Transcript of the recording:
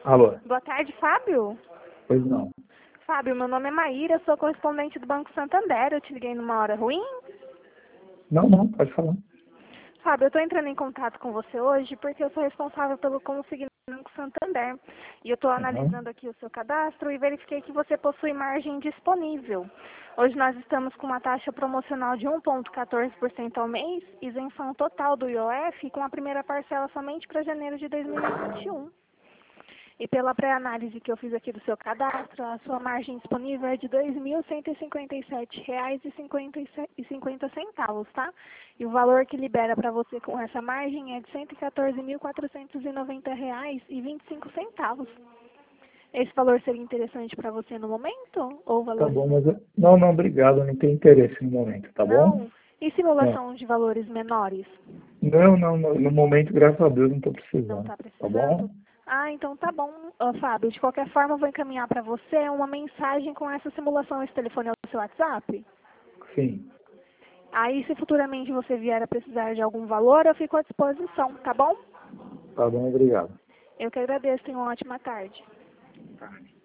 Alô? Boa tarde, Fábio. Pois não. Fábio, meu nome é Maíra, sou correspondente do Banco Santander. Eu te liguei numa hora ruim? Não, pode falar. Fábio, eu estou entrando em contato com você hoje porque eu sou responsável pelo consignado do Banco Santander. E eu estou Uhum. analisando aqui o seu cadastro e verifiquei que você possui margem disponível. Hoje nós estamos com uma taxa promocional de 1,14% ao mês, isenção total do IOF, com a primeira parcela somente para janeiro de 2021. E pela pré-análise que eu fiz aqui do seu cadastro, a sua margem disponível é de R$ 2.157,50, tá? E o valor que libera para você com essa margem é de R$ 114.490,25. Esse valor seria interessante para você no momento? Ou Tá valores bom, mas menores? não, obrigado, eu não tenho interesse no momento, tá bom? Não? E Não. simulação de valores menores? Não, no momento, graças a Deus, não estou Não precisando, está tá bom? precisando? Ah, então tá bom, Fábio. De qualquer forma, eu vou encaminhar para você uma mensagem com essa simulação. Esse telefone é o seu WhatsApp? Sim, Aí, se futuramente você vier a precisar de algum valor, eu fico à disposição, tá bom? tá bom, obrigado. Eu que agradeço. Tenha uma ótima tarde. Tá.